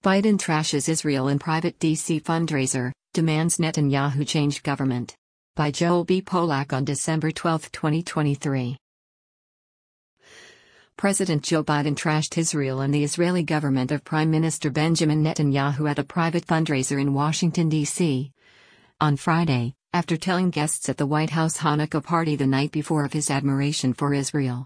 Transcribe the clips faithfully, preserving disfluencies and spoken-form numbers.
Biden trashes Israel in private D C fundraiser, demands Netanyahu change government. By Joel B. Polak on December twelfth, twenty twenty-three. President Joe Biden trashed Israel and the Israeli government of Prime Minister Benjamin Netanyahu at a private fundraiser in Washington, D C on Friday, after telling guests at the White House Hanukkah party the night before of his admiration for Israel.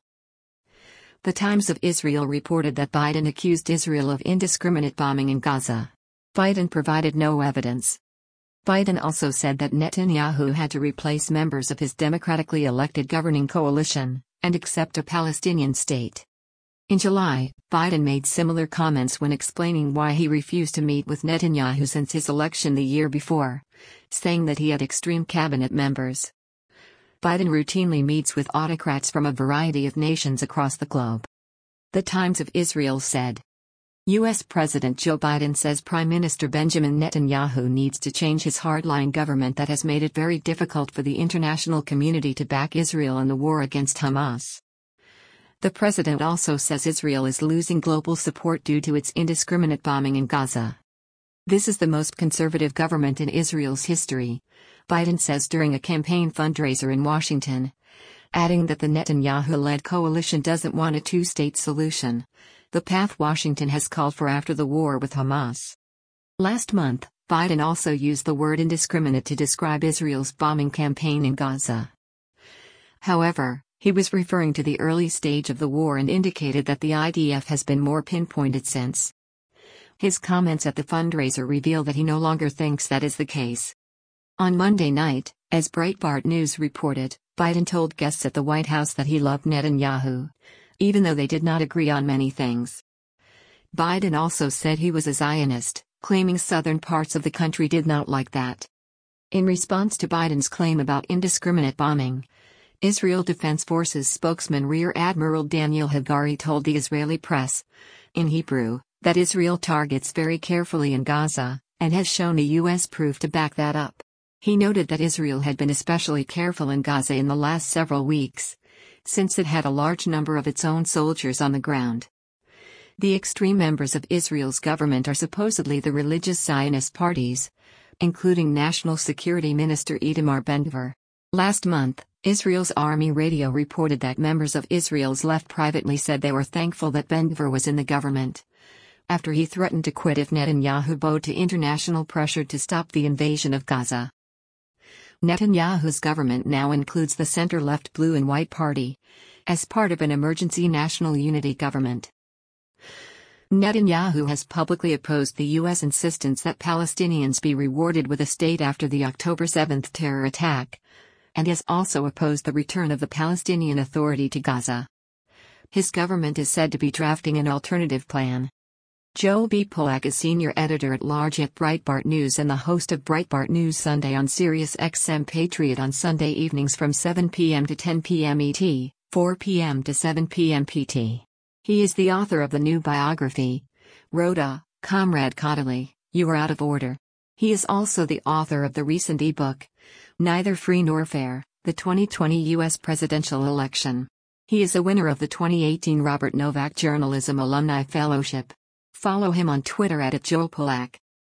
The Times of Israel reported that Biden accused Israel of indiscriminate bombing in Gaza. Biden provided no evidence. Biden also said that Netanyahu had to replace members of his democratically elected governing coalition and accept a Palestinian state. In July, Biden made similar comments when explaining why he refused to meet with Netanyahu since his election the year before, saying that he had extreme cabinet members. Biden routinely meets with autocrats from a variety of nations across the globe. The Times of Israel said, U S President Joe Biden says Prime Minister Benjamin Netanyahu needs to change his hardline government that has made it very difficult for the international community to back Israel in the war against Hamas. The president also says Israel is losing global support due to its indiscriminate bombing in Gaza. This is the most conservative government in Israel's history, Biden says during a campaign fundraiser in Washington, adding that the Netanyahu-led coalition doesn't want a two-state solution, the path Washington has called for after the war with Hamas. Last month, Biden also used the word indiscriminate to describe Israel's bombing campaign in Gaza. However, he was referring to the early stage of the war and indicated that the I D F has been more pinpointed since. His comments at the fundraiser reveal that he no longer thinks that is the case. On Monday night, as Breitbart News reported, Biden told guests at the White House that he loved Netanyahu, even though they did not agree on many things. Biden also said he was a Zionist, claiming southern parts of the country did not like that. In response to Biden's claim about indiscriminate bombing, Israel Defense Forces spokesman Rear Admiral Daniel Hagari told the Israeli press, in Hebrew, that Israel targets very carefully in Gaza, and has shown the U S proof to back that up. He noted that Israel had been especially careful in Gaza in the last several weeks, since it had a large number of its own soldiers on the ground. The extreme members of Israel's government are supposedly the religious Zionist parties, including National Security Minister Itamar Ben-Gvir. Last month, Israel's army radio reported that members of Israel's left privately said they were thankful that Ben-Gvir was in the government, after he threatened to quit if Netanyahu bowed to international pressure to stop the invasion of Gaza. Netanyahu's government now includes the center-left Blue and White Party, as part of an emergency national unity government. Netanyahu has publicly opposed the U S insistence that Palestinians be rewarded with a state after the October seventh terror attack, and has also opposed the return of the Palestinian Authority to Gaza. His government is said to be drafting an alternative plan. Joel B. Polak is senior editor-at-large at Breitbart News and the host of Breitbart News Sunday on Sirius X M Patriot on Sunday evenings from seven p m to ten p m E T, four p m to seven p m P T. He is the author of the new biography, Rhoda, Comrade Kodaly, You Are Out of Order. He is also the author of the recent e-book, Neither Free Nor Fair, the twenty twenty U S Presidential Election. He is a winner of the twenty eighteen Robert Novak Journalism Alumni Fellowship. Follow him on Twitter at Joel Polak.